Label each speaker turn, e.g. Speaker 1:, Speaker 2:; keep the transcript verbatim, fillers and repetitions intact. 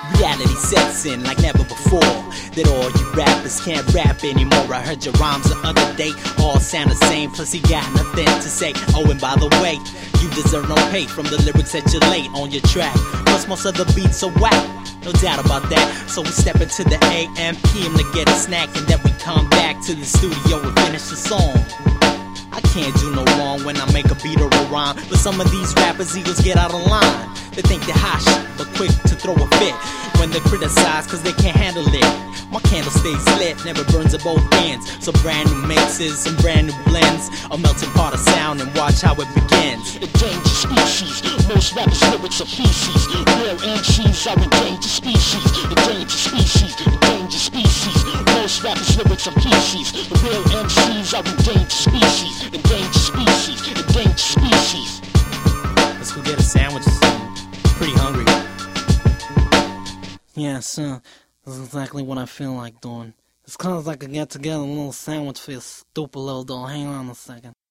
Speaker 1: Reality sets in like never before. That all you rappers can't rap anymore. I heard your rhymes the other day, all sound the same. Plus you got nothing to say. Oh, and by the way, you deserve no pay from the lyrics that you late on your track. Plus most of the beats are whack, no doubt about that. So we step into the A M P M to get a snack, and then we come back to the studio and finish the song. I can't do no wrong when I make a beat or a rhyme, but some of these rappers egos get out of line. They think they're hot shit, but quick to throw a fit when they criticize cause they can't handle it. My candle stays lit, never burns at both ends. So brand new mixes and brand new blends, a melting pot of sound, and watch how it begins.
Speaker 2: Endangered species, most rappers' lyrics are feces. Real M Cs are endangered species. Endangered species, endangered species. Most rappers' lyrics are feces. The real M Cs are endangered species. Endangered species, endangered species.
Speaker 1: Let's go get a sandwich. Pretty hungry.
Speaker 3: Yeah, son, that's exactly what I feel like doing. It's kind of like a get together, a little sandwich for your stupid little doll. Hang on a second.